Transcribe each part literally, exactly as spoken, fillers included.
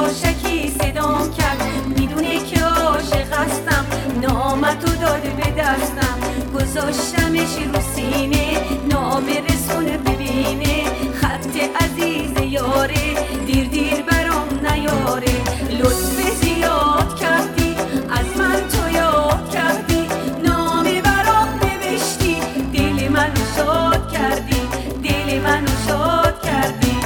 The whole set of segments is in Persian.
یواشکی صدام کرد، میدونه که عاشق هستم، نامتو داده به دستم، گذاشتمش رو سینه، نامه رسونه ببینه، خط عزیز یاره، دیر دیر برام نیاره، لطف زیاد کردی از من تو یاد کردی، نامه برام نوشتی، دل منو شاد کردی، دل منو شاد کردی.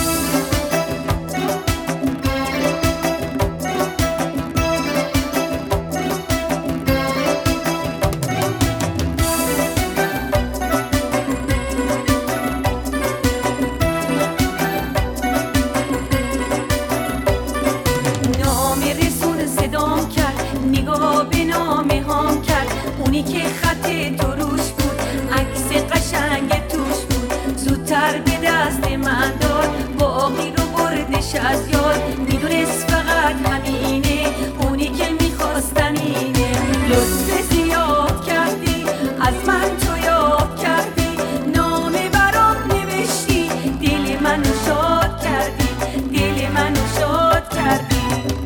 اونی که خط تو روش بود، عکس قشنگ توش بود، زودتر به دست من داد، باقی رو بردش از یاد، میدونست فقط همینه، اونی که میخواستم اینه، لطف زیاد کردی از من تو یاد کردی، نامه برام نوشتی، دل منو شاد کردی، دل منو شاد کردی.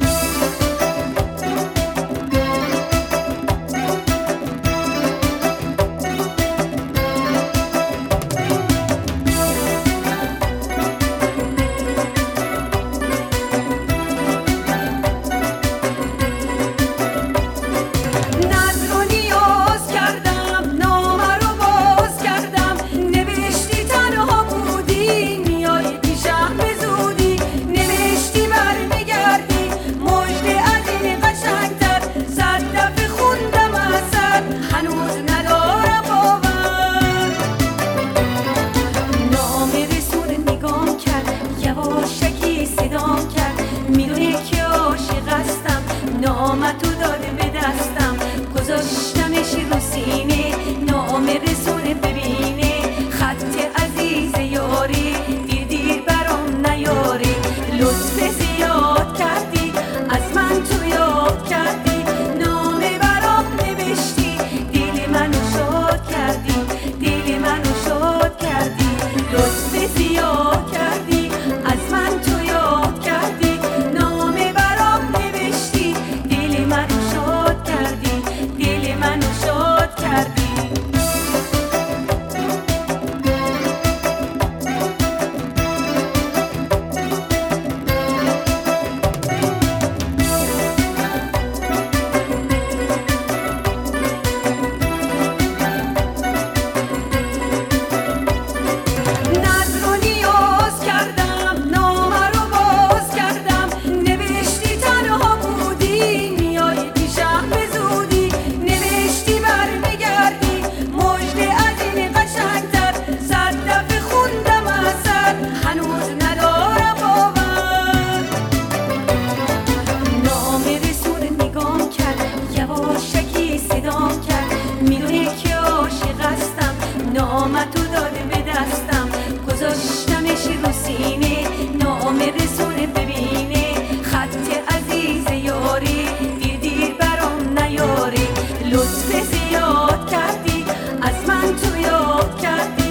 نامتو داده به دستم، گذاشتمش رو سینه، نامه رسونه ببینه، خط عزیز یاری، دیر دیر برام نیاره، لطف زیاد کردی از من تو یاد کردی، نامه برام نوشتی، دل منو شاد کردی، دل منو شاد کردی، لطف زیاد کردی از من تو یاد کردی، نامه برام نوشتی، دل منو شاد کردی، دل منو شاد کردی. میدونه که عاشق هستم، نامتو داده به دستم، گذاشتمش رو سینه، نامه رسونه ببینه، خط عزیز یاری، دیر دیر برام نیاره، لطف زیاد کردی از من تو یاد کردی.